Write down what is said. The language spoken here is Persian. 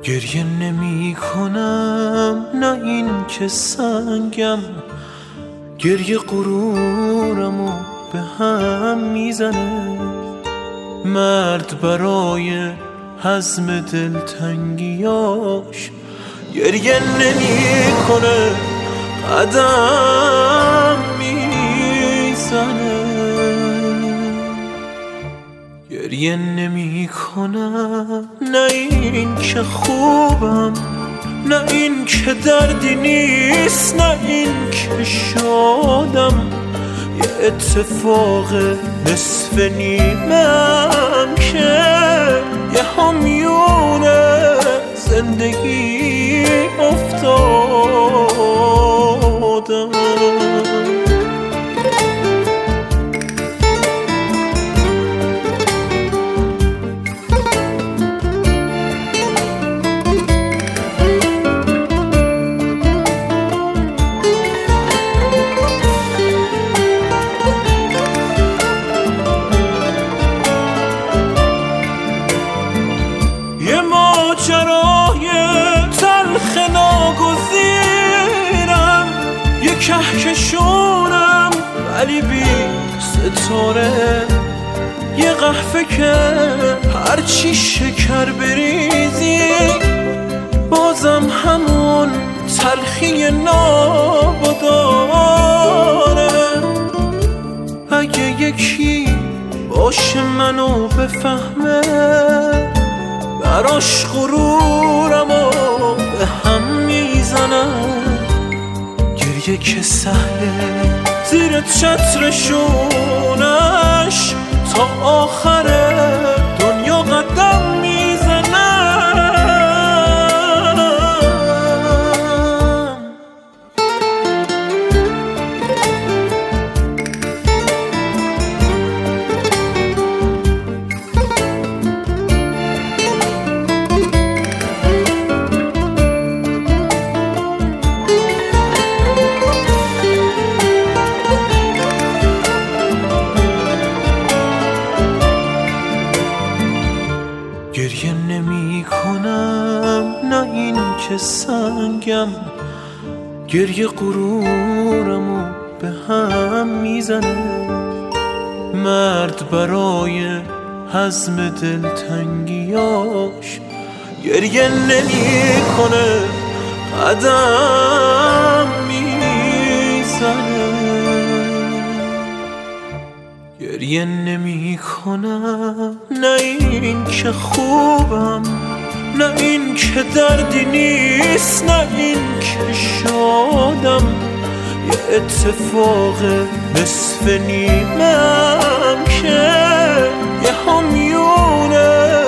گریه نمی کنم، نه این که سنگم، گریه غرورمو به هم میزنه. مرد برای هضم دلتنگیاش گریه نمی کنه، قدم میزنه. گریه نمی کنم، نه این که خوبم، نه این که دردی نیست، نه این که شادم. یه اتفاق نصف نیمم که یه همیون زندگی افتادم. ماجرای تلخ ناگزیرم، یه کهکشونم ولی بی ستاره، یه قهوه که هرچی شکر بریزی بازم همون تلخی نابو داره. اگه یکی باشه منو بفهمه، براش غرورمو به هم میزنم. گریه که سهله زیر چترشونش تا آخر دنیا قدم میزنم. گریه نمی کنم، نه این که سنگم، گریه غرورمو به هم میزنه. مرد برای هضم دلتنگیاش گریه نمی کنه، قدم میزنه. گریه نمی کنم، نه این که خوبم، نه این که دردی نیست، نه این که شادم. یه اتفاق نصف نیمم که یه همیونه